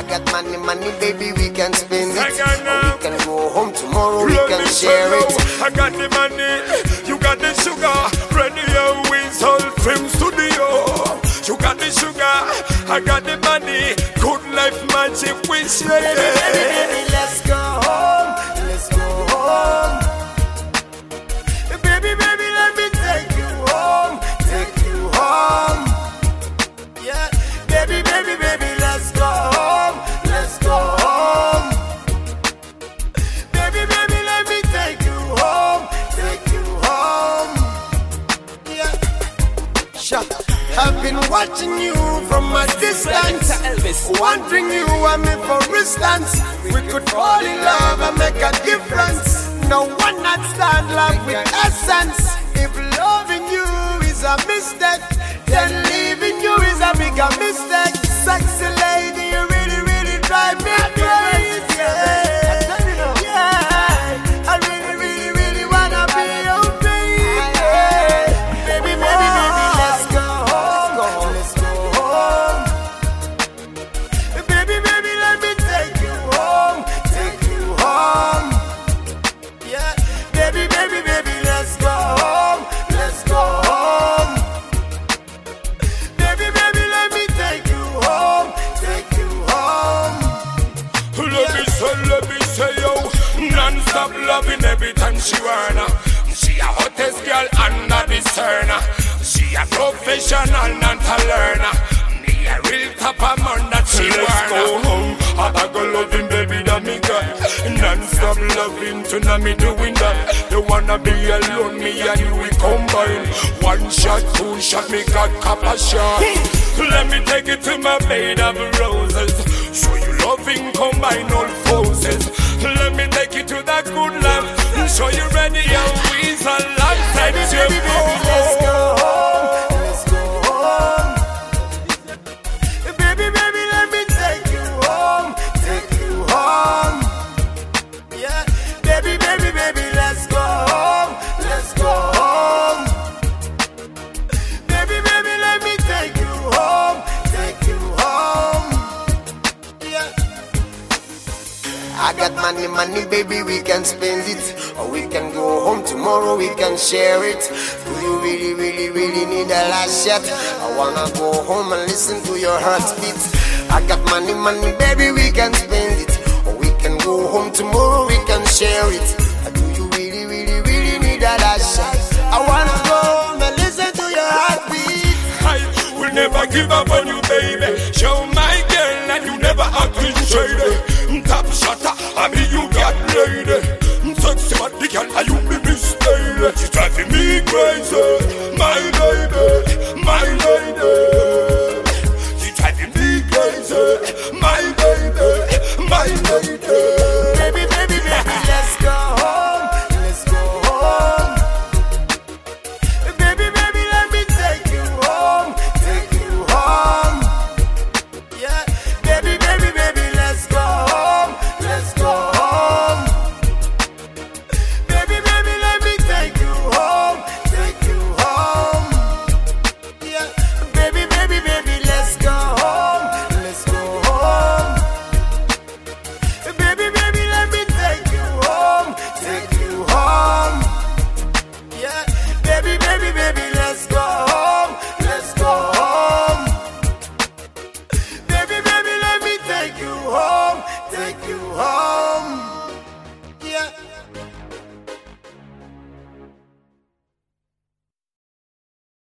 got money, baby, we can spend it. We can go home tomorrow, we can share it. I got the money, you got the sugar. Radio Whistle Trim Studio. You got the sugar, I got the money. Good life magic, we share it. Baby, let's go home, let's go home. Baby, let me take you home, take you home. Yeah, baby, let's go home, let's go home. Baby, let me take you home, take you home. Yeah, shut up. I've been watching you from a distance, wondering you and me for instance. We could fall in love and make a difference. No one not stand love with essence. If loving you is a mistake, then leaving you is a bigger mistake. Sexy lady, you really drive me crazy. Yeah, I really wanna be your baby. Baby, let's go home, let's go home. Baby, let me take you home, take you home. Yeah, baby, let's go home, let's go home. Baby, let me take you home, take you home. Let me say, yo, non-stop loving every time she wanna. She a hottest girl under the stern. She a professional, not a learner. Me a real top of man that she wanna. Let's go home, I go loving baby that me got. Non-stop loving, tonight me doing that. You wanna be alone, me and you we combine. One shot, two shot, me got copper shot. Let me take it to my bed of roses. Show you loving, combine all forces. Let me take you to that good life. Show you ready and we alongside you. Baby, let's go home, let's go home. Baby, let me take you home, take you home. Yeah, baby, let's go home, let's go home. Baby, let me take you home, take you home. Yeah. I got money, baby, we can spend it. Or we can go home tomorrow, we can share it. Do you really need a last shot? I wanna go home and listen to your heartbeat. I got money, baby, we can spend it. Or we can go home tomorrow, we can share it. Do you really need a last shot? I wanna go home and listen to your heartbeat. I will never give up on you, baby. Show my girl and you never acting shady. Top shutter, I mean you got lady. Sexy body girl, and you be mistake. She driving me crazy, my lady, my lady. She driving me crazy,